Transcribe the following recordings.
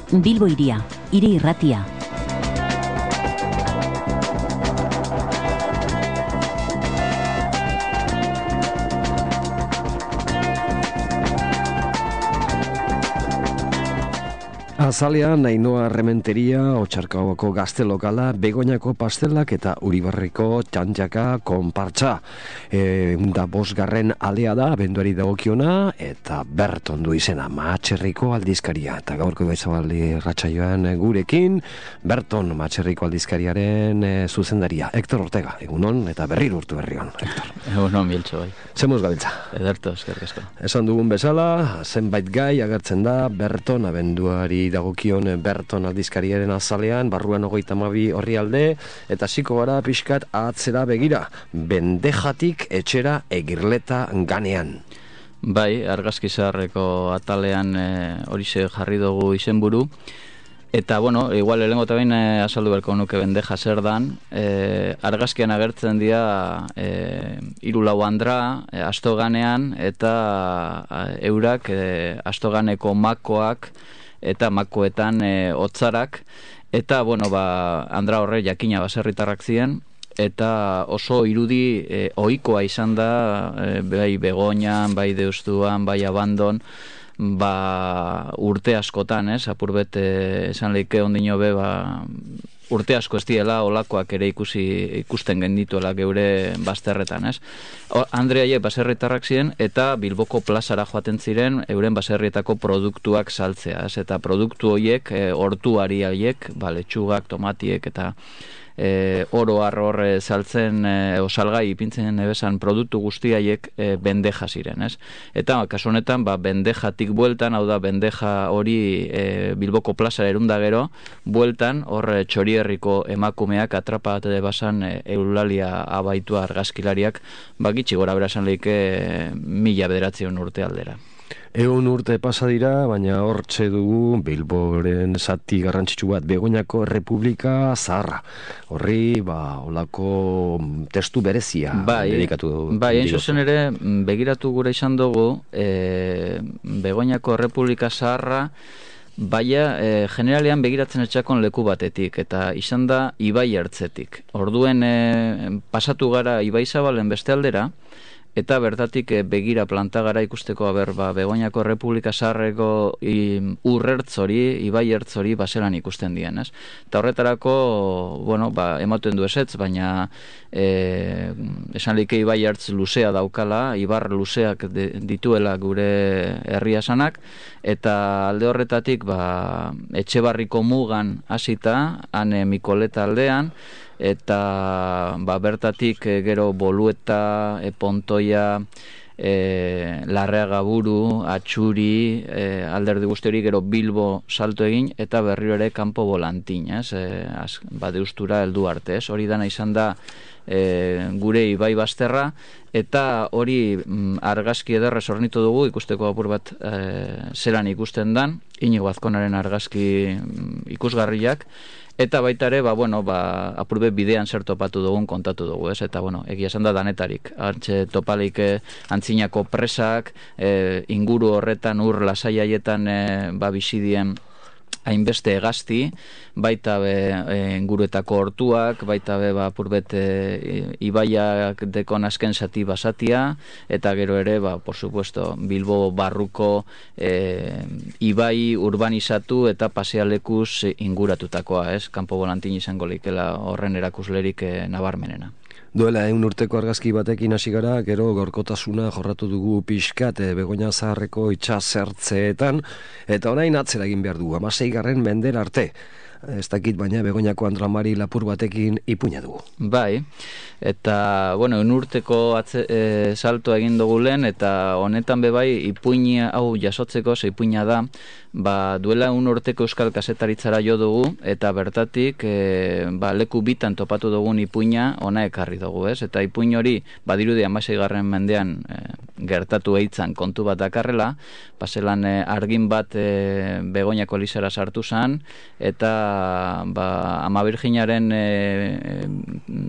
Bilbo Hiria, Hiri Irratia. Azalean, Ainhoa Rementeria, Otxarkaoko gazte lokala, Begoñako pastelak eta Uribarriko txantxaka konpartsa. Da bosgarren alea da, abenduari dagokiona, eta Berton du izena, Mahatxerriko aldizkaria. Eta gaurko Ibaizabali ratsaioan gurekin, Berton Mahatxerriko aldizkariaren zuzendaria. Hector Ortega, egunon, eta berriro urtu berrion, Hector. Egunon, Biltxo, bai. Zemuz gabiltza. Ederto, eskerrik asko. Esan dugun bezala, zenbait gai agertzen da, Berton abenduari dagokion Berton aldizkariaren azalean, barruan 32 orrialde, eta ziko gara pixkat atzera begira, Bendejatik etxera Egirleta ganean. Bai, argazki zaharreko atalean horixe jarri dugu izenburu. Eta, bueno, igual lehengo eta behin azaldu berko nuke Bendeja zer dan. Argazkian agertzen dira 3-4 andra astoganean, eta eurak astoganeko makoak eta makoetan otzarak. Eta, bueno, andra horre jakina baserritarrak ziren, eta oso irudi ohikoa izan da, bai Begoñan, bai Deustuan, bai Abandon, urte askotan, apurbet esan lehike ondino be, urte asko ez diela olakoak ere ikusten gendituela geure bazterretan, Andreaiek baserritarrak ziren eta Bilboko plazara joaten ziren euren baserrietako produktuak saltzea, eta produktu horiek, hortuari horiek, letxugak, tomatiek eta oro arror saltzen salgai ipintzen ebesan produktu guztiaiek Bendeja ziren, Eta kasu honetan Bendejatik bueltan, hau da Bendeja hori Bilboko plazara erunda gero, bueltan hor Txorierriko emakumeak atrapate basan Eulalia abaitua argazkilariak, gitxi gora bera esan lehike 1900 urte aldera. Egun urte pasa dira, baina hortxe dugu Bilboren zati garrantzitsu bat, Begoñako Republika Zaharra. Horri, olako testu berezia dedikatu dugu. Bai, hain zuzen ere, begiratu gure izan dugu, Begoñako Republika Zaharra, baina generalean begiratzen etxakon leku batetik, eta izan da Ibai ertzetik. Orduen pasatu gara Ibaizabalen beste aldera, eta bertatik begira plantagara ikusteko Begoñako Republika Zaharreko urrertzori, Ibai ertzori baselan ikusten dien, Eta horretarako, ematen du ezetz, baina esan lehike Ibai ertz luzea daukala, ibar luzeak dituela gure herria sanak, eta alde horretatik Etxebarriko mugan hasita, han Mikoleta aldean, eta bertatik gero Bolueta, Pontoia, Larreaga Buru, Atxuri, alderdi guzti hori gero Bilbo salto egin, eta berriro ere Kanpo Bolantin, Deustura heldu arte, hori dana izan da gure Ibai bazterra, eta hori argazki ederrez hornitu dugu, ikusteko apur bat zelan ikusten dan, Inigo Azkonaren argazki ikusgarriak, eta baita ere, apurbe bidean zer topatu dugun kontatu dugu, Eta, egia esan da danetarik. Antxe topalik antzinako presak, inguru horretan ur lasai haietan bizidien hainbeste hegazti, baita inguruetako hortuak, baita apurbet Ibaiak dekon azken zati basatia, eta gero ere, por supuesto, Bilbo barruko Ibai urbanizatu eta pasealekuz inguratutakoa, Kanpo Bolantin izango leikela horren erakuslerik nabarmenena. Duela urteko argazki batekin hasi gara, gero gorkotasuna jorratu dugu pixkat Begoña Zaharreko itxasertzeetan, eta orain atzera egin behar dugu, 16. mendera arte. Ez dakit, baina Begoñako Andramari lapur batekin ipuina dugu. Bai, eta, urteko salto egin dugu lehen, eta honetan bebai ipuina hau jasotzeko, ipuina da, duela urteko euskal kasetaritzara jo dugu, eta bertatik leku bitan topatu dugun ipuina ona ekarri dugu, Eta ipuin hori, badirudi 16. mendean gertatu eitzan kontu bat dakarrela, paselan argin bat Begoñako elizara sartu zan, eta Ama Birjinaren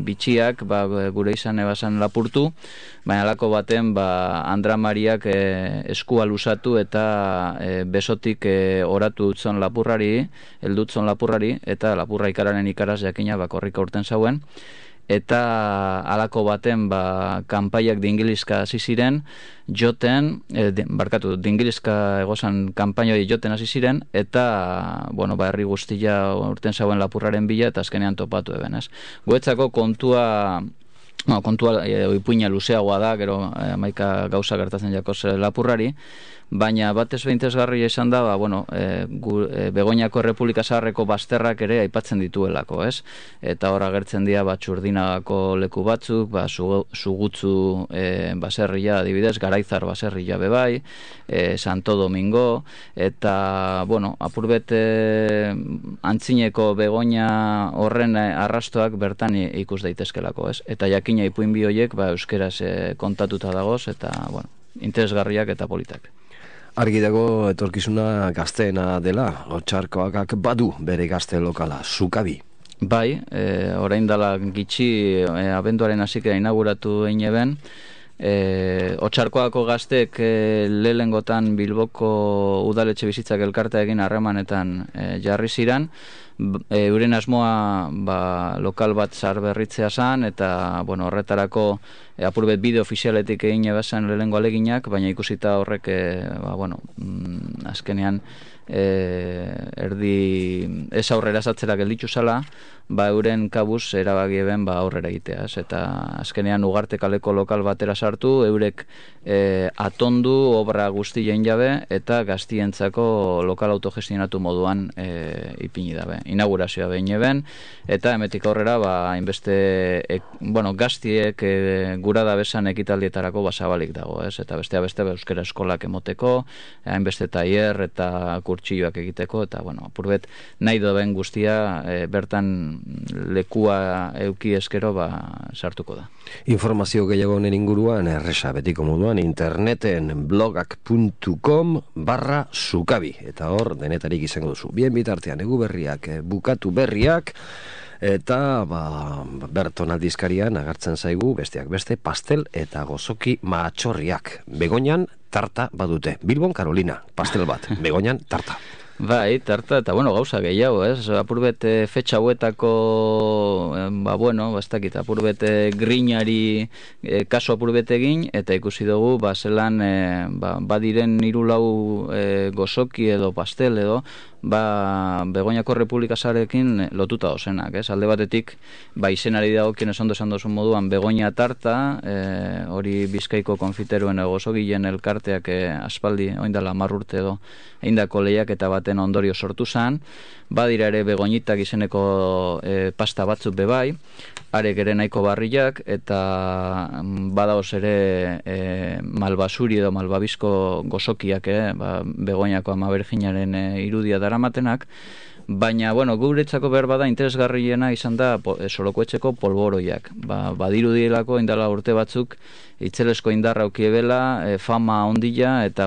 bitxiak, gure izan ebasan lapurtu, baina alako baten Andra Mariak eskua lusatu eta besotik oratu utzon lapurrari, heldutzon lapurrari, eta lapurra ikararen ikaraz jakina korrika urten zauen, eta alako baten kanpaiak dingilizka hasi ziren, joten, dingilizka egozan kanpainoi joten hasi ziren, eta, herri guztia urten zauen lapurraren bila, eta azkenean topatu eben, ez? Guetzako kontua ipuina luzeagoa da, gero amaika gauza gertatzen jakoz lapurrari, baina batez behintezgarria izan da, Begoñako Errepublika Zaharreko bazterrak ere aipatzen dituelako, ez? Eta hor agertzen dira Txurdinagako leku batzuk, Sugutzu baserria adibidez, Garaizar baserria bebai, Santo Domingo, eta, apurbet antzineko Begoña horren arrastoak bertan ikus daitezkelako, ez? Eta jakina ipuin bi horiek euskeraz kontatuta dagoz, eta, interesgarriak eta politak. Argi dago etorkizuna gazteena dela, Otxarkoagak badu bere gazte lokala, Sukabi. Bai, orain dela gitxi abenduaren hasika inauguratu egin eben, Otxarkoako gaztek lehengotan Bilboko udaletxe bizitzak elkartea egin harremanetan jarri ziren, euren asmoa lokal bat zaharberritzea zan, eta horretarako apurbet bide ofizialetik egin ebazen lehengo aleginak, baina ikusita horrek azkenean erdi ez aurrera zatzera gelditu zala, euren kabuz erabaki eben aurrera egitea, eta azkenean Ugarte kaleko lokal batera sartu, eurek atondu obra guztien jabe, eta gaztientzako lokal autogestionatu moduan ipini dabe. Inaugurazioa behin eben, eta emetik aurrera hainbeste gaztiek gura da bezan ekitaldietarako zabalik dago, ez? Eta beste euskera eskolak emoteko, hainbeste tailer eta kurtsilloak egiteko, eta apurbet nahi doen guztia bertan lekua euki eskero sartuko da. Informazio gehiago honen inguruan erresa betiko moduan interneten blogak.com/sukabi, eta hor denetarik izango duzu. Bien bitartean egu berriak, bukatu berriak, eta Berton aldizkarian agertzen zaigu besteak beste pastel eta gozoki matxorriak. Begoñan tarta badute. Bilbon Karolina, pastel bat, Begoñan tarta. Bai, tarta, eta gauza gehiago, ez? Apurbet fetxa hauetako, ez dakit, apurbet grinari kaso apurbet egin, eta ikusi dugu, zelan, badiren 3-4 gozoki edo pastel edo, Begoñako Errepublika Zaharrekin lotuta dozenak, ez? Alde batetik, izenari dagokien esan dozan dozun moduan Begoña tarta, hori Bizkaiko konfiteruen gozogilen elkarteak aspaldi, oindala 10 urte edo, eindako lehiak eta baten ondorio sortu zan, badira ere begoñitak izeneko pasta batzuk bebai, arek ere nahiko barriak, eta badaoz ere malbasuri edo malbabizko gozokiak, Begoñako Ama Berjinaren irudia daramatenak, baina, guretzako behar bada interesgarriena izan da Sorokoetxeko polboroiak. Badirudielako indala urte batzuk itzelesko indarra aukiebela, fama ondila, eta,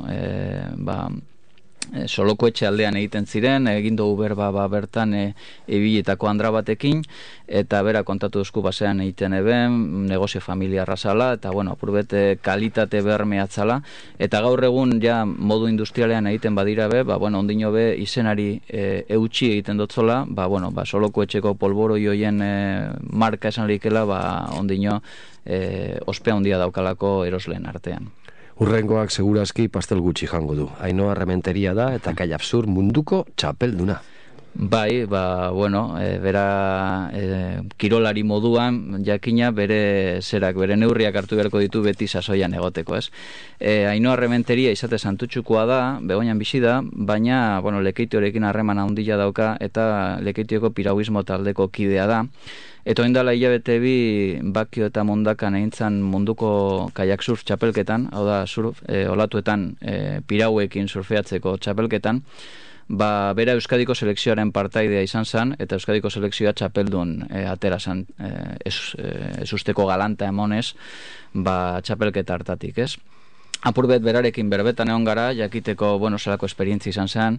Solokoetxe aldean egiten ziren, egin dugu berba bertan ebiletako andra batekin, eta bera kontatu duzku basean egiten eben, negozio familiarra zala, eta apurbete kalitate bermeatzala, eta gaur egun ja modu industrialean egiten badira be, ondino be izenari eutxi egiten dotzola, Solokoetxeko polboroi hoien marka esan likela, ondino ospea handia daukalako erosleen artean. Urrengoak segurazki pastel gutxi jango du. Ainhoa Rementeria da eta Kai Absur munduko txapelduna. Bai, bera kirolari moduan jakina bere neurriak hartu beharko ditu beti sasoian egoteko, ez? Ainhoa Rementeria izate Santutxukoa da, Begoñan bizi da, baina, Lekeitiorekin harreman handia dauka eta Lekeitioko piragüismo taldeko kidea da. Eta oindala hilabete bi Bakio eta Mondakan egintzan munduko kaiak surf txapelketan, hau da olatuetan pirauekin surfeatzeko txapelketan, bera Euskadiko selekzioaren partaidea izan zen, eta Euskadiko selekzioa txapeldun atera zen, ez usteko galanta emonez, txapelketa hartatik, ez? apurbet berarekin berbetan egon gara, jakiteko, bueno, zelako esperientzia izan zen,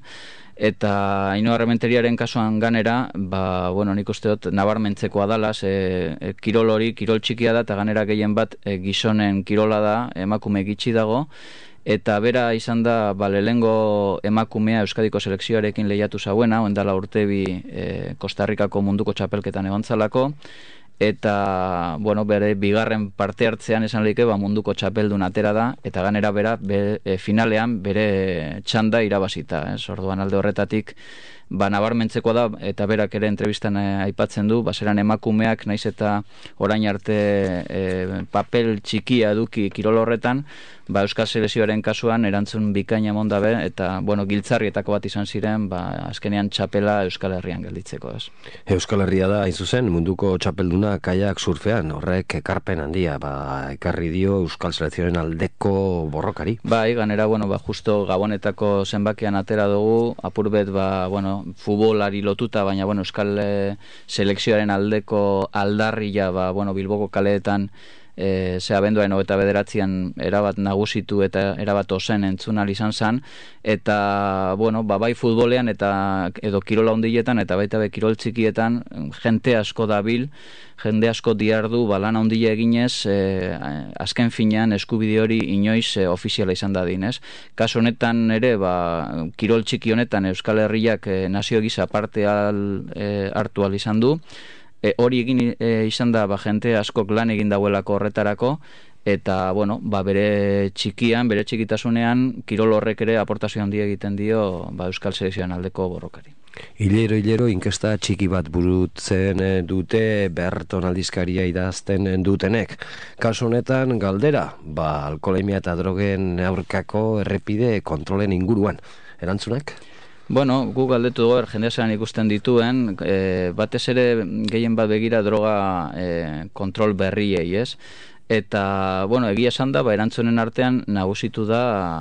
eta Ainhoa Rementeriaren kasuan ganera, bueno, nik uste dut nabarmentzekoa dala, kirol hori, kirol txikia da, eta ganera gehien bat gizonen kirola da, emakume gitxi dago, eta bera izan da, lehengo emakumea Euskadiko selekzioarekin lehiatu zauena, oendala urtebi Kostarrikako munduko txapelketan egontzalako, eta, bueno, bere bigarren parte hartzean esan lehike, munduko txapeldun atera da, eta ganera bera finalean bere txanda irabazita, orduan alde horretatik, nabarmentzekoa da, eta berak ere entrevistan aipatzen du, zeran emakumeak, naiz eta orain arte papel txikia eduki kirol horretan, Euskal Selekzioaren kasuan erantzun bikaina mondabe, eta, bueno, giltzarrietako bat izan ziren, azkenean txapela Euskal Herrian gelditzeko, ez. Euskal Herria da, hain zuzen, munduko txapelduna kaiak surfean, horrek ekarpen handia, ekarri dio Euskal Selekzioaren aldeko borrokari. Ganera, bueno, justo Gabonetako zenbakian atera dugu, apurbet, bueno, futbolari lotuta, baina, bueno, Euskal Selekzioaren aldeko aldarria, bueno, Bilboko kaleetan, abenduaren 29an erabat nagusitu eta erabat ozen entzunal izan zen, eta, bueno, bai futbolean eta edo kirola hondiletan eta baita kirol txikietan jente asko dabil, jende asko diardu lan handile eginez, azken finean eskubide hori inoiz ofiziala izan dadin, ez? Kasu honetan ere, kirol txiki honetan Euskal Herriak nazio gisa parte hartu al izan du, hori egin izan da jente askok lan egin dauelako horretarako, eta, bueno, bere txikian, bere txikitasunean, kirol horrek ere aportazio handia egiten dio Euskal Selekzioan aldeko borrokari. Hilero inkesta txiki bat burutzen dute Berton aldizkaria idazten dutenek. Kasu honetan galdera, alkoholemia eta drogen aurkako errepide kontrolen inguruan. Erantzunak? Bueno, gu galdetu dugu, jendea zelan ikusten dituen, batez ere gehien bat begira droga kontrol berriei, ez? Eta, bueno, egia esan da, erantzunen artean nagusitu da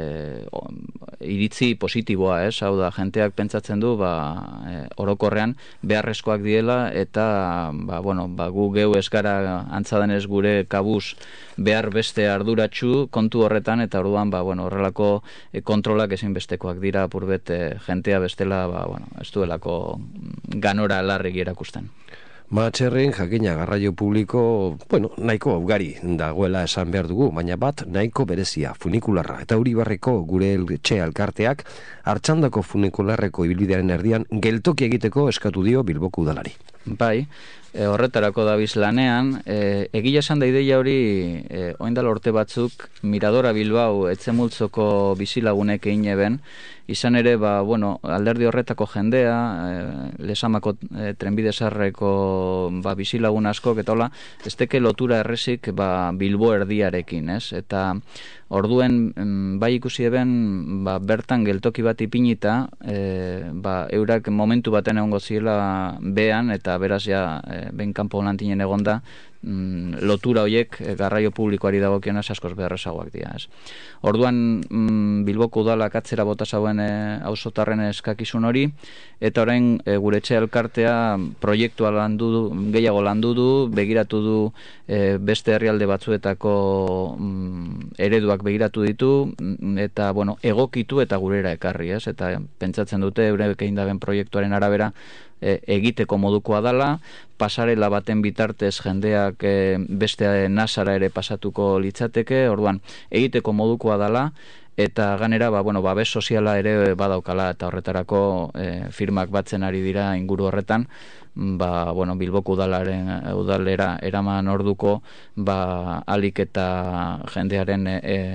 iritzi positiboa, ez? Hau da, jenteak pentsatzen du, orokorrean beharrezkoak diela, eta, bueno, gu geu ez gara antzadenez gure kabuz behar beste arduratsu kontu horretan, eta orduan, bueno, horrelako kontrolak ezinbestekoak dira, apurbet jentea bestela, bueno, ez duelako ganora larregi erakusten. Matxerrin jakina garraio publiko, bueno, nahiko ugari dagoela esan behar dugu, baina bat nahiko berezia, funikularra. Eta Uribarreko gure etxe alkarteak, Artxandako funikularreko ibilbidearen erdian, geltoki egiteko eskatu dio Bilboko udalari. Bai, horretarako dabiz lanean, egia esan da ideia hori, oindala urte batzuk, Miradora Bilbao etzemultzoko bizilagunek egin eben, izan ere, bueno, alderdi horretako jendea, Lesamako trenbide zarreko bizilagun askok, eta hola, ez teke lotura errezik Bilbo erdiarekin, ez? Eta orduen, bai ikusi eben, bertan geltoki bat ipinita, eurak momentu baten egongo ziela behan, eta beraz ja, ben kanpo lantinen egonda, lotura hoiek garraio publikoari dagokionaz askoz beharrezagoak dira, ez. Orduan Bilboko udalak atzera bota zauen auzotarren eskakizun hori, eta orain gure etxe elkartea proiektua gehiago landu du, begiratu du beste herrialde batzuetako ereduak begiratu ditu, eta, bueno, egokitu eta gurera ekarri, ez, eta pentsatzen dute eurek egin daben proiektuaren arabera egiteko modukoa dala, pasarela baten bitartez jendeak beste nasara ere pasatuko litzateke, orduan egiteko modukoa dala, eta ganera, babes soziala ere badaukala, eta horretarako firmak batzen ari dira inguru horretan, Bilboko udalera eraman orduko, alik eta jendearen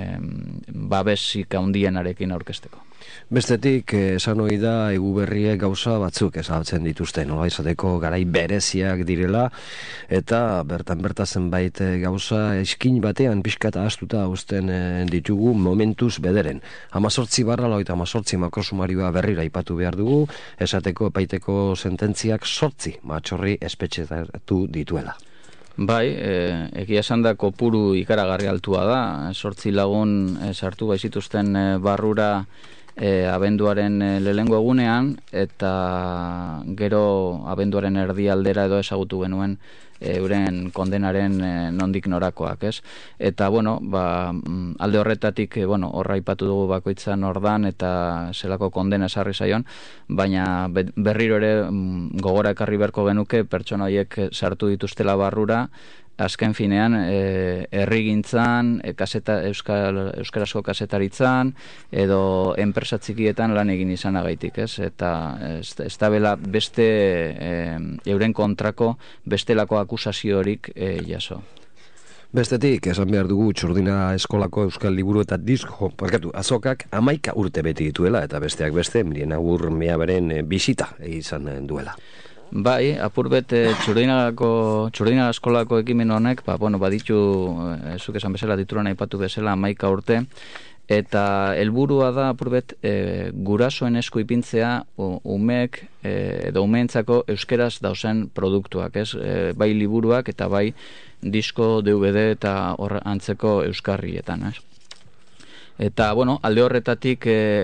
babesik handienarekin aurkezteko. Bestetik, esan hori da, Eguberriek gauza batzuk ezabatzen dituzte, nola izateko garai bereziak direla, eta bertan zenbait gauza eskin batean pixka eta astuta uzten ditugu momentuz bederen. 18/88 makrosumarioa berrira aipatu behar dugu, esateko epaiteko sententziak 8 matxorri espetxetatu dituela. Bai, egia esan da kopuru ikaragarri altua da, 8 lagun sartu baizituzten barrura abenduaren lehengo egunean, eta gero abenduaren erdialdera edo ezagutu genuen euren kondenaren nondik norakoak, ez? Eta, bueno, alde horretatik, horra ipatu dugu bakoitza nordan eta zelako kondena esarri zaion, baina berriro ere gogora ekarri beharko genuke pertsona horiek sartu dituztela barrura, azken finean, herrigintzan, euskarazko kasetaritzan, edo enpresa txikietan lan egin izanagaitik, ez? Eta ez da bela beste euren kontrako bestelako akusaziorik jaso. Bestetik, esan behar dugu Txurdina eskolako euskal liburu eta disko, azokak 11 urte beti dituela, eta besteak beste, Mirien Agur meaberen bisita izan duela. Bai, apurbet Txurdina eskolako ekimen honek, baditu, zuk esan bezala, titulan aipatu bezala 11 urte, eta helburua da apurbet gurasoen esku ipintzea umeek edo umeentzako euskeraz dauzen produktuak, ez? Bai liburuak eta bai disko, DVD eta antzeko euskarrietan, ez? Eta, alde horretatik,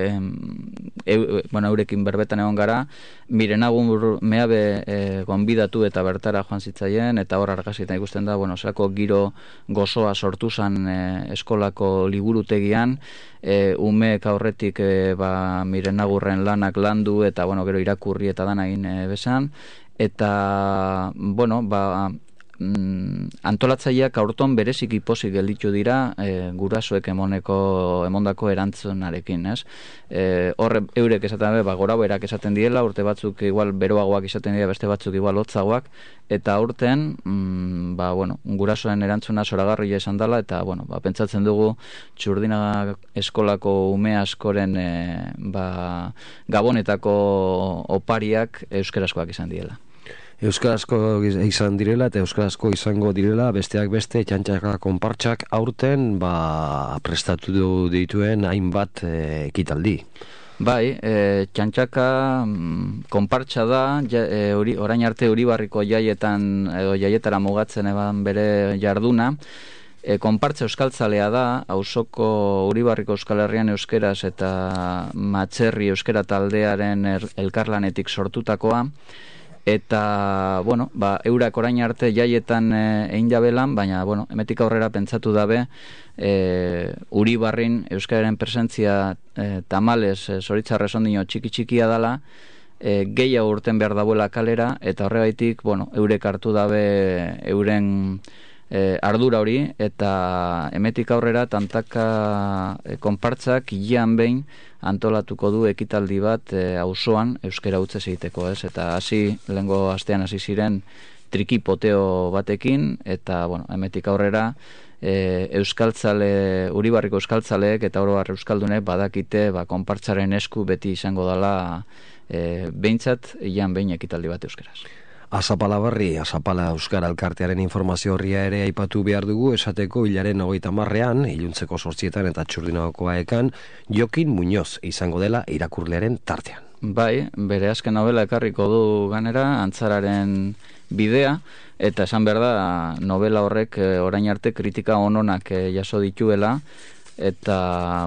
eurekin berbetan egon gara, Miren Agur meabe gonbidatu eta bertara joan zitzaien, eta hor argazietan ikusten da, zelako giro gozoa sortu zan eskolako liburutegian, umeek aurretik Miren Agurren lanak landu, eta, gero irakurri eta dana egin bezan, eta, antolatzaileak aurton bereziki pozik gelditu dira gurasoek emondako erantzunarekin, ez? Eurek esaten goraberak esaten diela, urte batzuk igual beroagoak esaten dira, beste batzuk igual hotzagoak, eta urten gurasoen erantzuna zoragarria izan dela, eta pentsatzen dugu Txurdina eskolako ume askoren gabonetako opariak euskarazkoak izan diela. Euskarazko izan direla eta euskarazko izango direla, besteak beste txantxaka konpartsak aurten prestatu dituen hainbat ekitaldi. Bai, txantxaka konpartsa da, orain arte Uribarriko jaietara mugatzen eban bere jarduna. Konpartza euskaltzalea da, auzoko Uribarriko Euskal Herrian euskeraz eta Matxerri euskera taldearen elkarlanetik sortutakoa. Eta, eurak orain arte jaietan egin jabelan, baina, emetik aurrera pentsatu dabe, Uribarrin euskararen presentzia tamales zoritzarrez ondino txiki-txikia dala, gehiago urten behar dabuela kalera, eta horregaitik, eurek hartu dabe euren ardura hori, eta emetik aurrera tantaka konpartzak hilean behin antolatuko du ekitaldi bat auzoan euskera hutsez egiteko, ez? Eta lehengo astean hasi ziren trikipoteo batekin, eta emetik aurrera Uribarriko euskaltzaleek eta oro har euskaldunek badakite konpartzaren esku beti izango dela behintzat hilean behin ekitaldi bat euskeraz. Azapala barri, Azapala Euskara Elkartearen informazio horria ere aipatu behar dugu, esateko hilaren 30ean, iluntzeko 8etan eta Txurdinakoa ekan, Jokin Muñoz izango dela irakurlearen tartean. Bai, bere azken novela ekarriko du ganera, Antzararen bidea, eta esan behar da, novela horrek orain arte kritika ononak jaso dituela, eta,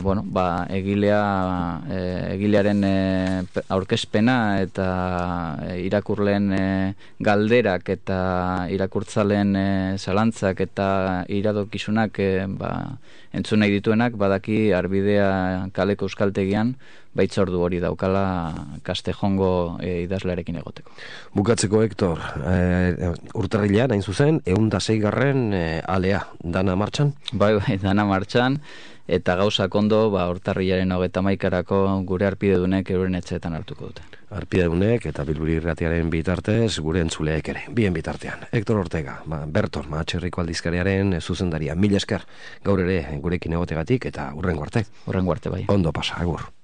egilearen aurkezpena eta irakurleen galderak eta irakurtzalen zalantzak eta iradokizunak entzun nahi dituenak, badaki Arbidea kaleko euskaltegian baitzordu hori daukala Kastejongo idazlearekin egoteko. Bukatzeko, Hektor, urtarrilean, hain zuzen, 106. Alea, dana martxan? Bai, dana martxan, eta gauzak ondo, urtarrilaren 31-erako gure arpidedunek euren etxeetan hartuko dute. Arpidedunek eta Bilburi Irratiaren bitartez, gure entzuleek ere, bien bitartean. Hektor Ortega, Berton, Matxerriko aldizkariaren zuzendaria, mil esker, gaur ere gurekin egotegatik eta hurrengo arte. Hurrengo arte, bai. Ondo pasa, agur.